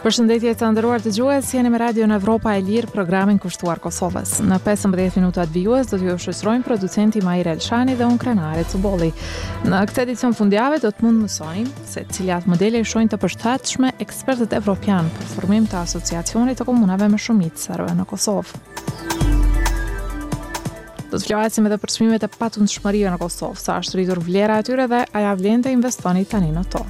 Përshëndetje të nderuar dëgjues, jeni me Radio në Evropa e Lirë, programin kushtuar Kosovës. Në 15 minutat vijues do t'ju shoqërojmë producenti Maira Elshani dhe unë Krenare Cubolli. Në këtë edicion fundjavë do të mund mësojmë se cilat modele shojnë të përshtatshme ekspertët evropian për formim të asociacionit të komunave me shumicë serbe në Kosovë. Do të flasim edhe për çmimet e patundshmërive në Kosovë, sa është rritur vlera e tyre dhe a ja vlen të investoni tani në to.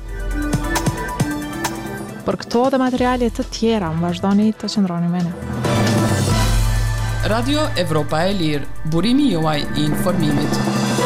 Për këto dhe materiale të tjera, më vazhdoni të qëndroni me ne. Radio Evropa e Lirë, burimi juaj I informimit.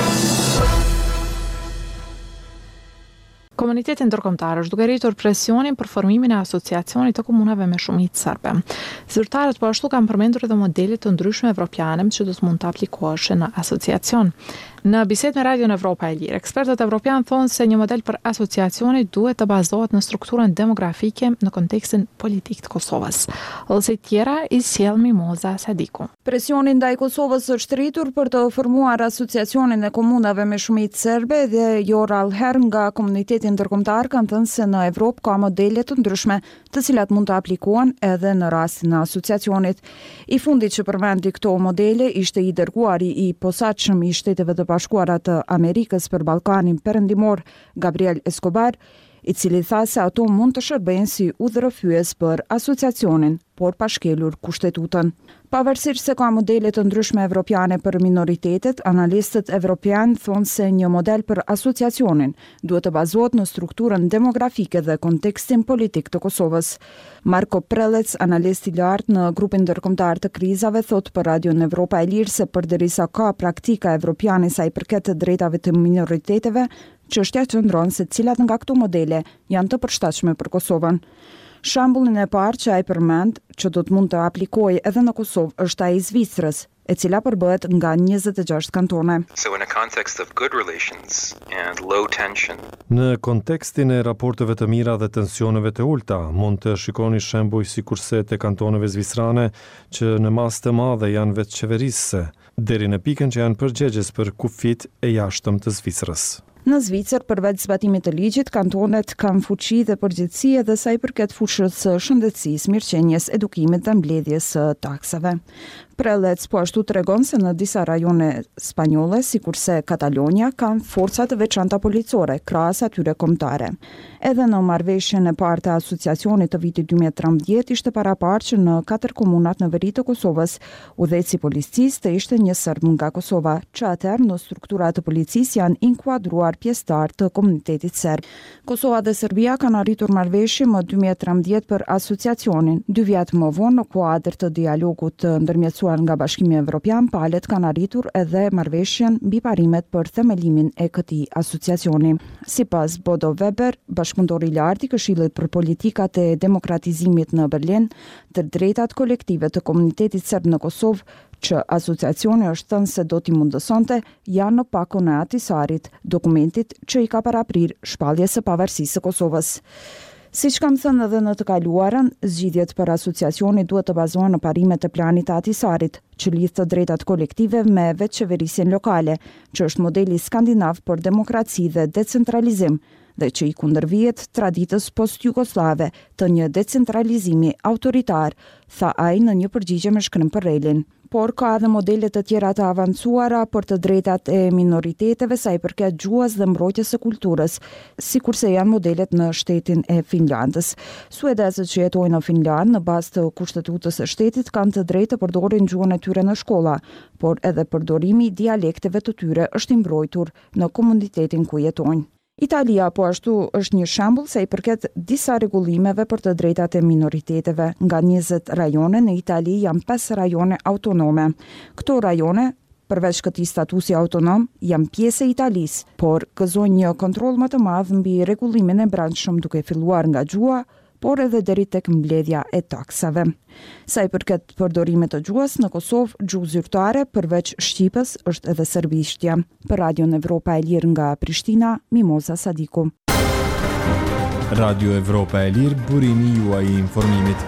Komuniteti ndërkombëtar është duke rritur presionin për formimin e asociacionit të komunave me shumicë serbe. Zyrtarët po ashtu kanë përmendur edhe modele të ndryshme evropiane që do të mund të aplikoheshin në asociacion. Në bisedë me Radio në Evropa e Lirë, ekspertët evropian thonë se një model për asociacionit duhet të bazohet në strukturën demografike në kontekstin politik të Kosovës. Ose tjera I sjell Mimoza Sadiku. Presioni ndaj Kosovës është rritur për të formuar asociacionin e komunave me shumicë serbe dhe jo rallëherë nga komuniteti ndërkombëtar kanë thënë se në Evropë ka modele të ndryshme, të cilat mund të aplikohen edhe në rastin e asociacionit. I fundit që përmendi këto modele ishte I dërguari I posaçëm I Shteteve të Bashkuara të Amerikës për Ballkanin Perëndimor, Gabriel Escobar, I cili tha se ato mund të shërbejnë si udhërrëfyes për asociacionin, por pa shkelur kushtetutën. Pavarësisht se ka modele të ndryshme evropiane për minoritetet, analistët evropian thonë se një model për asociacionin duhet të bazohet në strukturën demografike dhe kontekstin politik të Kosovës. Marko Prelec, analist I lartë në grupin ndërkombëtar të krizave, thot për Radio në Evropa e Lirë se përderisa ka praktika evropiane sa I përket të drejtave të minoriteteve, çështja qëndron se cilat nga këto modele janë të përshtatshme për Kosovën. Shembullin e parë që ai përmend që do të mund të aplikojë edhe në Kosovë është ai I Zvicrës, e cila përbëhet nga 26 kantone. So in a context of good relations and low tension. Në kontekstin e raporteve të mira dhe tensioneve të ulta, mund të shikoni shembuj sikurse të kantoneve zvicrane që në masë të madhe janë vetë qeverisëse, deri në pikën që janë përgjegjës për kufit e jashtëm të Zvicrës. Në Zvicër, përveç zbatimit të ligjit, kantonet kanë fuqi dhe përgjegjësi edhe sa I përket fushës së shëndetësisë, mirëqenies, edukimit dhe mbledhjes së taksave. Prelec po ashtu tregon se në disa rajone spanjolle, sikurse Katalonia, kanë forca të veçanta policore, krahas atyre kombëtare. Edhe në marrëveshjen e parë të asociacionit të vitit 2013 ishte paraparë që në 4 komunat në veri të Kosovës, udhëheci policisë të ishte një serb nga Kosova, që atëherë në strukturat të policisë janë inkuadruar pjesëtar të komunitetit serb. Kosova dhe Serbia kanë arritur marrëveshje më 2013 për asociacionin. 2 vjet më vonë në kuadër të dialogut të ndërmjetësuar nga Bashkimi Evropian, palët kanë arritur edhe marrëveshjen mbi parimet për themelimin e këtij asociacioni. Sipas Bodo Weber, bashkëpunëtori I lartë I Këshillit për politikat e demokratizimit në Berlin, të drejtat kolektive të komunitetit serb në Kosovë, që asociacioni është thënë se do t'i mundësonte, janë në pakon e Atisarit, dokumentit që I ka paraprir shpalljes së pavarësisë së Kosovës. Siç kam thënë edhe në të kaluarën, zgjidhjet për asociacioni duhet të bazohen në parimet e planit të Atisarit, që lidh të drejtat kolektive me vetëqeverisjen lokale, që është modeli skandinav për demokraci dhe decentralizim, dhe që I kundërvihet traditës post-jugoslave të një decentralizimi autoritar, tha ai në një përgjigje me shkrim për Relin. Por ka edhe modele të tjera të avancuara për të drejtat e minoriteteve sa I përket gjuhës dhe mbrojtjes së kulturës, sikurse janë modelet në shtetin e Finlandës. Suedezët që jetojnë në Finland në bazë të kushtetutës së shtetit kanë të drejtë të përdorin gjuhën e tyre në shkolla, por edhe përdorimi I dialekteve të tyre është I mbrojtur në komunitetin ku jetojnë. Italia po ashtu është një shembull sa I përket disa rregullimeve për të drejtat e minoriteteve. Nga 20 rajone në Itali janë 5 rajone autonome. Këto rajone, përveç këtij statusi autonom, janë pjesë e Italisë, por gëzojnë një kontroll më të madh mbi rregullimin e brendshëm duke filluar nga gjuha, por edhe deri tek mbledhja e taksave. Sa I përket përdorimit të gjuhës në Kosovë, gjuhë zyrtare përveç shqipës është edhe serbishtja. Për Radio në Evropa e Lirë nga Prishtina, Mimoza Sadiku. Radio Evropa e Lirë, burimi juaj I informimit.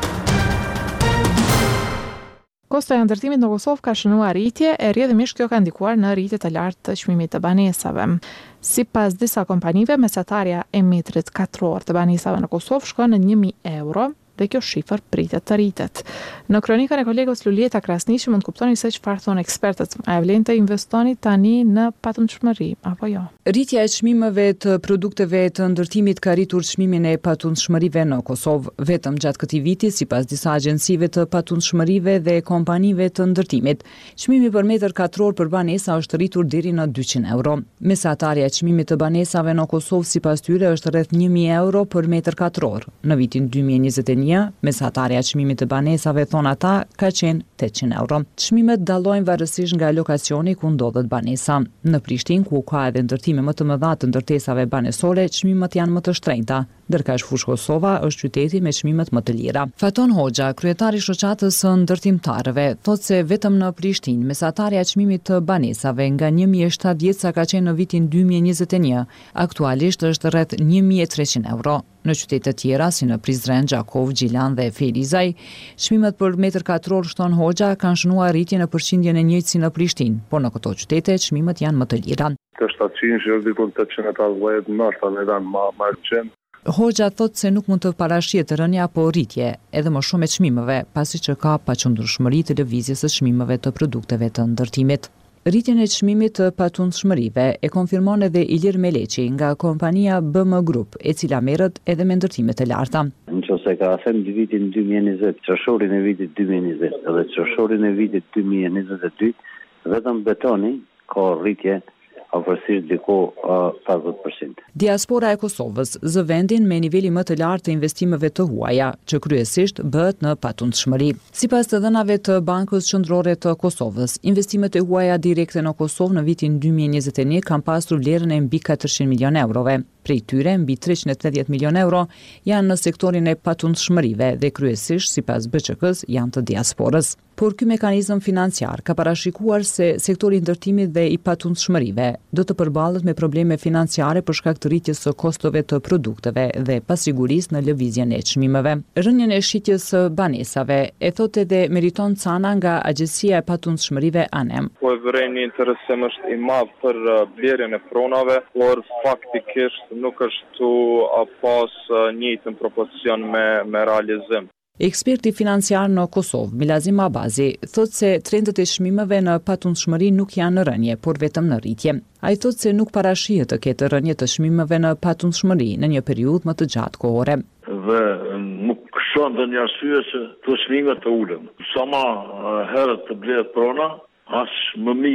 Kosto e ndërtimit në Kosovë ka shënuar rritje, e rrjedhimisht kjo ka ndikuar në rritje të lartë të çmimit të banesave. Sipas disa kompanive, mesatarja e metrit katror të banesave në Kosovë shkon në 1.000 euro, dhe kjo shifër pritet të rritet. Në kronikën e kolegos Lulieta Krasniqi mund të kuptoni se çfarë thonë ekspertët. A e vlen të investoni tani në patundshmëri apo jo? Rritja e çmimeve të produkteve të ndërtimit ka rritur çmimin e patundshmërive në Kosovë. Vetëm gjatë këtij viti, sipas disa agjencive të patundshmërive dhe kompanive të ndërtimit, çmimi për metër katror për banesa është rritur deri në 200 euro. Mesatarja e çmimit të banesave në Kosovë sipas tyre është rreth 1000 euro për metër katror. Në vitin 2021, mesatarja e çmimit të banesave, thon ata, ka qenë 800 euro. Çmimet dallojnë varësisht nga lokacioni ku ndodhet banesa. Në Prishtinë, ku ka edhe ndërtime më të mëdha të ndërtesave banesore, çmimet janë më të shtrenjta, ndërkaq fushë Kosova është qyteti me çmimet më të lira. Faton Hoxha, kryetari i shoqatës së ndërtimtarëve, thotë se vetëm në Prishtinë mesatarja e çmimit të banesave nga 1700 sa ka qenë në vitin 2021, aktualisht është rreth 1300 euro. Në qytete tjera, si në Prizren, Gjakov, Gjilan dhe Ferizaj, çmimet për metër katror, shton Hoxha, kanë shënuar rritje në përqindjen e njëjtë si në Prishtinë, por në këto qytete çmimet janë më të lira. Të 700 është dikun 880, nështë në edhe më qenë. Hoxha thotë se nuk mund të parashihet rënja apo rritje, edhe më shumë e çmimeve, pasi që ka paqëndrueshmëri të lëvizjes së çmimeve të produkteve të ndërtimit. Rritjen e çmimit të patundshmërive e konfirmon edhe Ilir Meleqi nga kompania BM Group, e cila merret edhe me ndërtime të larta. Nëse ka them në vitin 2020, qershorin e vitit 2020 dhe qershorin e vitit 2022, vetëm betoni ka rritje afërsisht diku 50%. Diaspora e Kosovës zë vendin me niveli më të lartë të investimeve të huaja, që kryesisht bëhet në patundshmëri. Sipas të dhënave të Bankës Qendrore të Kosovës, investimet e huaja direkte në Kosovë në vitin 2021 kanë pasur vlerën e mbi 400 milion eurove. Prej tyre, mbi 380 milion euro janë në sektorin e patundshmërive dhe kryesisht, sipas BÇK-s, janë të diasporës. Por ky mekanizëm financiar ka parashikuar se sektori i ndërtimit dhe i patundshmërive do të përballet me probleme financiare për shkak të rritjes së kostove të produkteve dhe pasigurisë në lëvizjen e çmimeve. Rënien e shitjes së banesave e thotë edhe Meriton Cana nga Agjencia e Patundshmërive ANEM. Po vërejnë një interesim është i madh për blerjen e pronave, por faktikisht nuk është pas njëjtën propocion me realizim. Eksperti financiar në Kosovë, Milazim Abazi, thotë se trendet e çmimeve në patundshmëri nuk janë në rënje, por vetëm në rritje. Ai thotë se nuk parashihet të ketë rënje të çmimeve në patundshmëri në një periudhë më të gjatë kohore. Dhe nuk shoh ndonjë arsye se të çmimet të ulën. Sa më herët të blehet prona, as më mirë